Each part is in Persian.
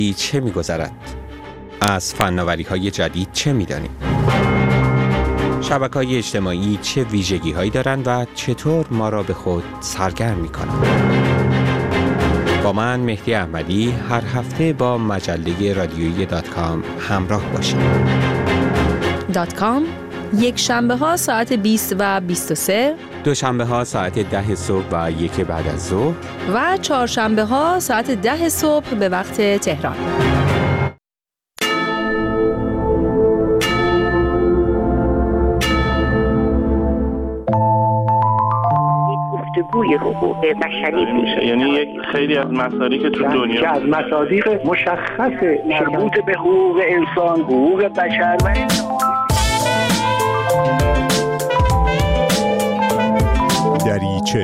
چه می‌گذرد؟ از فناوری‌های جدید چه می‌دانیم؟ شبکه‌های اجتماعی چه ویژگی‌هایی دارند و چطور ما را به خود سرگرم می‌کنند؟ با من مهدی احمدی هر هفته با مجله رادیویی .com همراه باشید. .com یک شنبه ها ساعت 20 و 23، دوشنبه ها ساعت 10 صبح و 1 بعد از ظهر و چهارشنبه ها ساعت 10 صبح به وقت تهران. گفتگوی حقوق بشری میشه، یعنی یک خیلی از مصادیق تو دنیا که از مصادیق مشخص مربوط به حقوق انسان، حقوق بشر و دریچه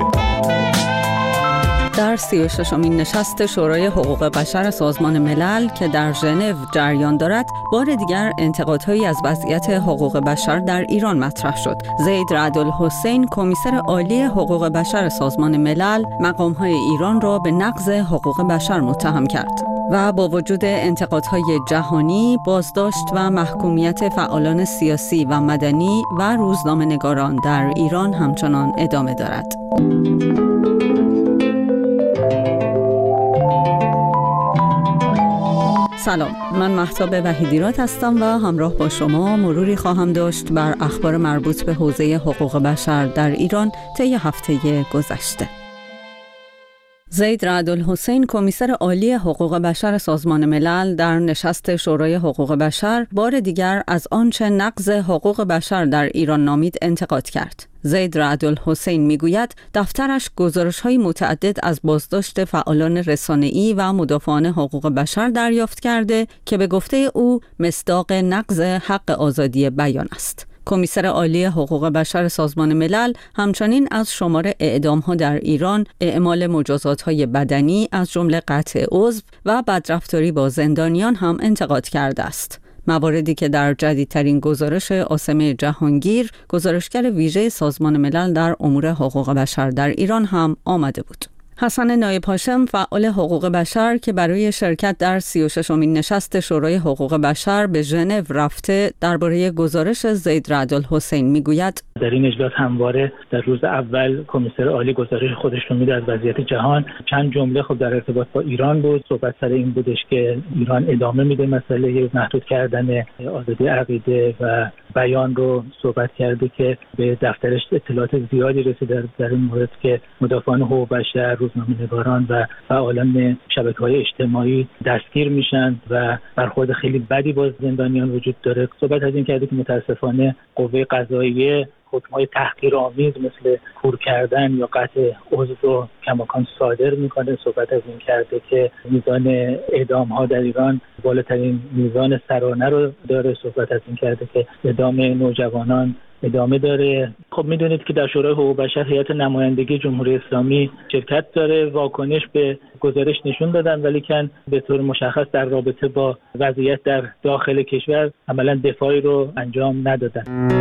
در 36مین نشست شورای حقوق بشر سازمان ملل که در ژنو جریان دارد، بار دیگر انتقادهایی از وضعیت حقوق بشر در ایران مطرح شد. زید رعدالحسین، کمیسر عالی حقوق بشر سازمان ملل، مقام‌های ایران را به نقض حقوق بشر متهم کرد و با وجود انتقادهای جهانی، بازداشت و محکومیت فعالان سیاسی و مدنی و روزنامه‌نگاران در ایران همچنان ادامه دارد. سلام، من مهتاب وحیدیراد هستم و همراه با شما مروری خواهم داشت بر اخبار مربوط به حوزه حقوق بشر در ایران طی هفته گذشته. زید رعدالحسین، کمیسر عالی حقوق بشر سازمان ملل، در نشست شورای حقوق بشر بار دیگر از آنچه نقض حقوق بشر در ایران نامید انتقاد کرد. زید رعدالحسین میگوید دفترش گزارش‌های متعدد از بازداشت فعالان رسانه‌ای و مدافعان حقوق بشر دریافت کرده که به گفته او مصداق نقض حق آزادی بیان است. کمیسر عالی حقوق بشر سازمان ملل همچنین از شمار اعدام‌ها در ایران، اعمال مجازات‌های بدنی از جمله قطع عضو و بدرفتاری با زندانیان هم انتقاد کرده است. مواردی که در جدیدترین گزارش عاصمه جهانگیر، گزارشگر ویژه سازمان ملل در امور حقوق بشر در ایران هم آمده بود. حسن نایب هاشم، فعال حقوق بشر که برای شرکت در 36مین نشست شورای حقوق بشر به ژنو رفته، درباره گزارش زید رعدالحسین میگوید: در این اجلاس همواره در روز اول کمیسر عالی گزارش خودش رو میده از وضعیت جهان. چند جمله خب در ارتباط با ایران بود. صحبت سر این بودش که ایران ادامه میده مسئله محدود کردن آزادی عقیده و بیان رو صحبت کرده که به دفترش اطلاعات زیادی رسیده در این مورد که مدافعان حقوق بشر، روزنامه‌نگاران و فعالان شبکه‌های اجتماعی دستگیر میشن و برخورد خیلی بدی با زندانیان وجود داره. صحبت از این کرده که متاسفانه قوه قضاییه حکم‌های تحقیرآمیز مثل کور کردن یا قطع عضو رو کماکان صادر میکنه. صحبت از این کرده که میزان اعدام‌ها در ایران بالاترین میزان سرانه رو داره. صحبت از این کرده که اعدام نوجوانان ادامه داره. خب میدونید که در شورای حقوق بشر هیئت نمایندگی جمهوری اسلامی شرکت داره. واکنش به گزارش نشون دادن ولی کن به طور مشخص در رابطه با وضعیت در داخل کشور عملا دفاعی رو انجام ندادن.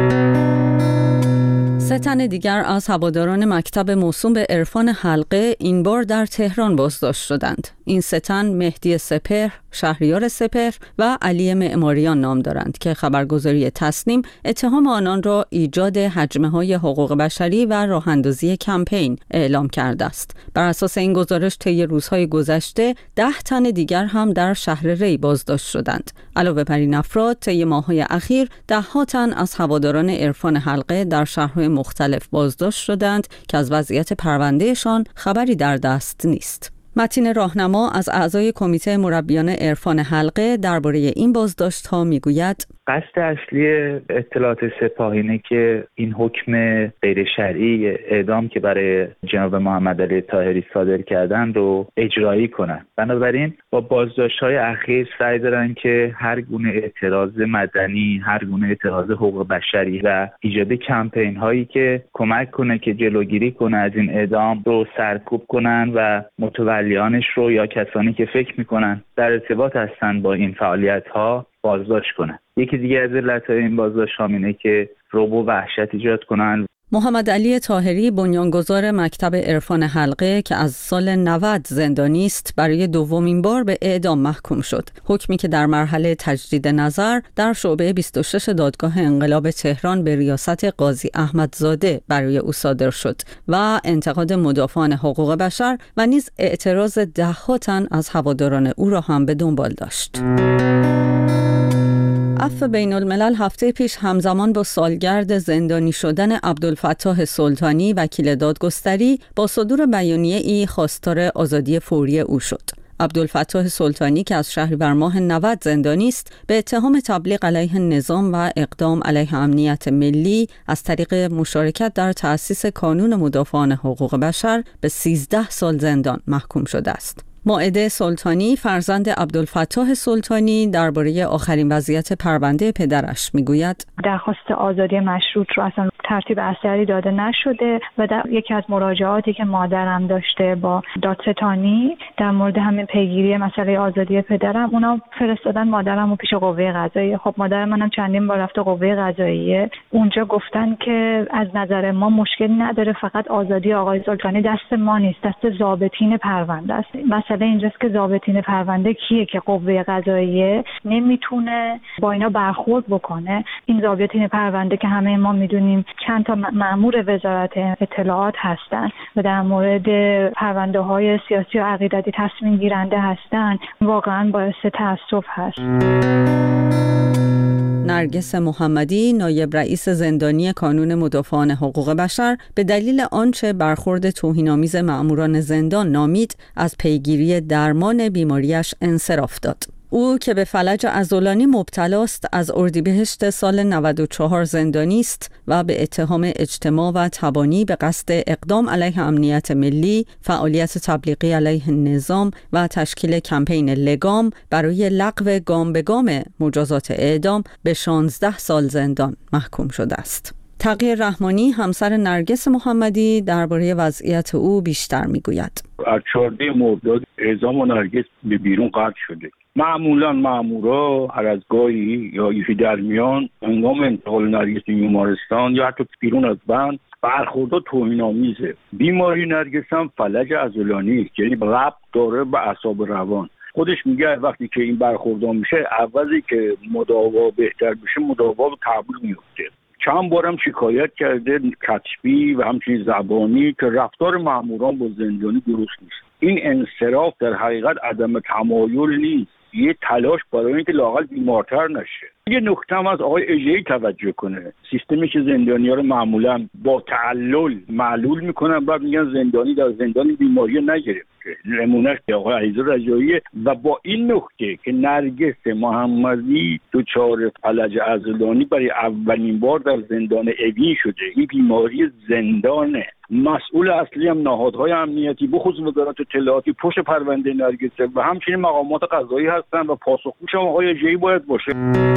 3 تن دیگر از هواداران مکتب موسوم به عرفان حلقه این بار در تهران بازداشت شدند. این 3 تن مهدی سپهر، شهریار سپهر و علی معماریان نام دارند که خبرگزاری تصنیم اتهام آنان را ایجاد هجمه‌های حقوق بشری و راه‌اندازی کمپین اعلام کرده است. بر اساس این گزارش طی روزهای گذشته 10 تن دیگر هم در شهر ری بازداشت شدند. علاوه بر این افراد طی ماه‌های اخیر 10 تن از هواداران عرفان حلقه در شهرهای مختلف بازداشت شدند که از وضعیت پروندهشان خبری در دست نیست. متین راهنما از اعضای کمیته مربیان عرفان حلقه درباره این بازداشت‌ها میگوید: قصد اصلی اطلاعات سپاه اینه که این حکم غیر شرعی اعدام که برای جناب محمد علی طاهری صادر کردن رو اجرایی کنن. بنابراین با بازداشت‌های اخیر سعی دارن که هر گونه اعتراض مدنی، هر گونه اعتراض حقوق بشری و ایجاد کمپین‌هایی که کمک کنه که جلوگیری کنه از این اعدام رو سرکوب کنن و متولیانش رو یا کسانی که فکر می‌کنن در ارتباط هستن با این فعالیت‌ها بازداشت کنن. یکی دیگه از علت‌های این بازداشت اینه که رعب و وحشت ایجاد کنن. محمد علی طاهری بنیانگذار مکتب عرفان حلقه که از سال 90 زندانی است برای دومین بار به اعدام محکوم شد. حکمی که در مرحله تجدید نظر در شعبه 26 دادگاه انقلاب تهران به ریاست قاضی احمدزاده برای او صادر شد و انتقاد مدافعان حقوق بشر و نیز اعتراض ده‌ها تن از هواداران او را هم به دنبال داشت. عفو بین الملل هفته پیش همزمان با سالگرد زندانی شدن عبدالفتاح سلطانی وکیل دادگستری با صدور بیانیه‌ای خواستار آزادی فوری او شد. عبدالفتاح سلطانی که از شهریور ماه 90 زندانی است به اتهام تبلیغ علیه نظام و اقدام علیه امنیت ملی از طریق مشارکت در تأسیس کانون مدافعان حقوق بشر به 13 سال زندان محکوم شده است. مائده سلطانی فرزند عبدالفتاح سلطانی درباره آخرین وضعیت پرونده پدرش میگوید درخواست آزادی مشروط رو اصلا ترتیب اثری داده نشده و در یکی از مراجعاتی که مادرم داشته با دادستانی در مورد همین پیگیری مسئله آزادی پدرم، اونا فرستادن مادرم رو پیش قوه قضاییه. خب مادر منم چندین بار رفته قوه قضاییه، اونجا گفتن که از نظر ما مشکلی نداره، فقط آزادی آقای سلطانی دست ما نیست، دست ضابطین پرونده است. مسئله اینجاست که ضابطین پرونده کیه که قوه قضاییه نمیتونه با اینا برخورد بکنه. این ضابطین پرونده که همه ما میدونیم چند تا مأمور وزارت اطلاعات هستن و در مورد پرونده های سیاسی و عقیدتی تصمیم گیرنده هستن، واقعا باعث تأسف هست. نرگس محمدی نایب رئیس زندانی کانون مدافعان حقوق بشر به دلیل آنچه برخورد توهین‌آمیز مأموران زندان نامید از پیگیری درمان بیماریش انصراف داد. او که به فلج عضلانی مبتلاست از اردیبهشت سال 94 زندانی است و به اتهام اجتماع و تبانی به قصد اقدام علیه امنیت ملی، فعالیت تبلیغی علیه نظام و تشکیل کمپین لگام برای لغو گام به گام مجازات اعدام به 16 سال زندان محکوم شده است. تقی رحمانی همسر نرگس محمدی درباره وضعیت او بیشتر میگوید. از 14 مرداد اعزام نرگس به بیرون قطع شده. معمولا مامورا هر از گاهی یا یکی در میان هنگام انتقال نرگس به بیمارستان یا حتی بیرون از بند برخوردها توهین‌آمیزه. بیماری نرگس هم فلج عضلانی است، یعنی ربط داره به اعصاب روان. خودش میگه وقتی که این برخوردها میشه، عوضی که مداوا بهتر بشه مداوا به تعبیر میفته. چند بارم شکایت کرده کتبی و همچنین زبانی که رفتار ماموران با زندانی درست نیست. این انصراف در حقیقت عدم تمایل نیست، یه تلاش برای اینکه لااقل بیمارتر نشه. یه نکته هم از آقای اژه‌ای توجه کنه، سیستمی که زندانی‌ها رو معمولا با تعلل معلول میکنن، بعد میگن زندانی در زندان بیماری نگرفته. نمونهش آقای علیرضا رجایی و با این نکته که نرگس محمدی دچار فلج عضلانی برای اولین بار در زندان اوین شده. این بیماری زندانه. مسئول اصلی هم نهادهای امنیتی بخصوص وزارت اطلاعاتی پشت پرونده نرگس و همچنین مقامات قضایی هستن و پاسخگوش هم آقای اژه‌ای باید باشه.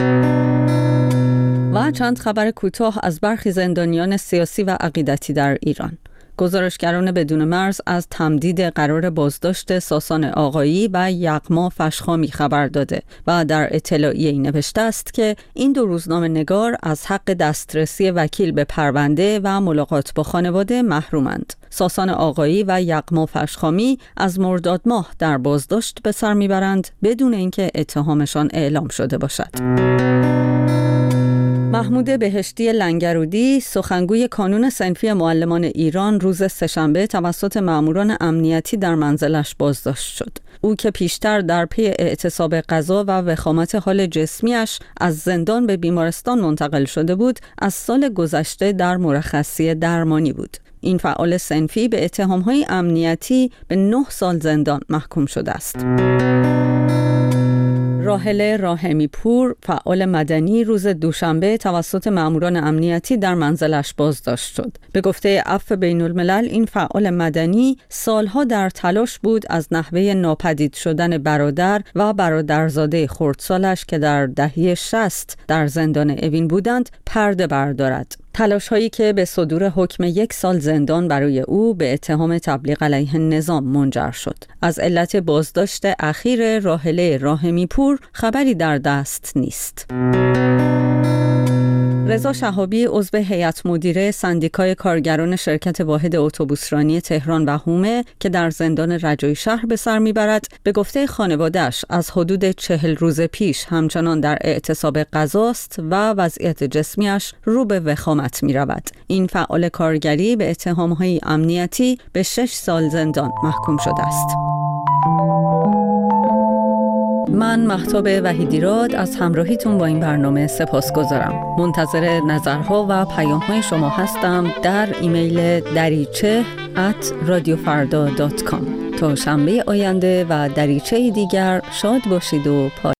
و چند خبر کوتاه از برخی زندانیان سیاسی و عقیدتی در ایران. گزارشگران بدون مرز از تمدید قرار بازداشت ساسان آقایی و یغما فشخامی خبر داده و در اطلاعیه‌ای نوشته است که این دو روزنامه‌نگار از حق دسترسی وکیل به پرونده و ملاقات با خانواده محرومند. ساسان آقایی و یغما فشخامی از مرداد ماه در بازداشت به سر میبرند بدون اینکه اتهامشان اعلام شده باشد. محمود بهشتی لنگرودی سخنگوی کانون صنفی معلمان ایران روز سه‌شنبه توسط ماموران امنیتی در منزلش بازداشت شد. او که پیشتر در پی اعتصاب غذا و وخامت حال جسمیش از زندان به بیمارستان منتقل شده بود، از سال گذشته در مرخصی درمانی بود. این فعال صنفی به اتهام‌های امنیتی به 9 سال زندان محکوم شده است. راحله راحمی پور فعال مدنی روز دوشنبه توسط ماموران امنیتی در منزلش بازداشت شد. به گفته عفو بین الملل این فعال مدنی سالها در تلاش بود از نحوه ناپدید شدن برادر و برادرزاده خردسالش که در دهه 60 در زندان اوین بودند پرده بردارد. تلاش هایی که به صدور حکم 1 سال زندان برای او به اتهام تبلیغ علیه نظام منجر شد. از علت بازداشت اخیر راحله راحمی پور خبری در دست نیست. رضا شهابی عضو هیئت مدیره سندیکای کارگران شرکت واحد اتوبوسرانی تهران و هومه که در زندان رجایی شهر به سر میبرد، به گفته خانواده‌اش از حدود 40 روز پیش همچنان در اعتصاب غذاست و وضعیت جسمیش رو به وخامت میرود. این فعال کارگری به اتهام‌های امنیتی به 6 سال زندان محکوم شده است. من مهتاب وحیدیراد از همراهیتون با این برنامه سپاسگزارم. منتظر نظرها و پیام‌های شما هستم در ایمیل dariche@radiofarda.com. تا شنبه آینده و دریچه دیگر شاد باشید و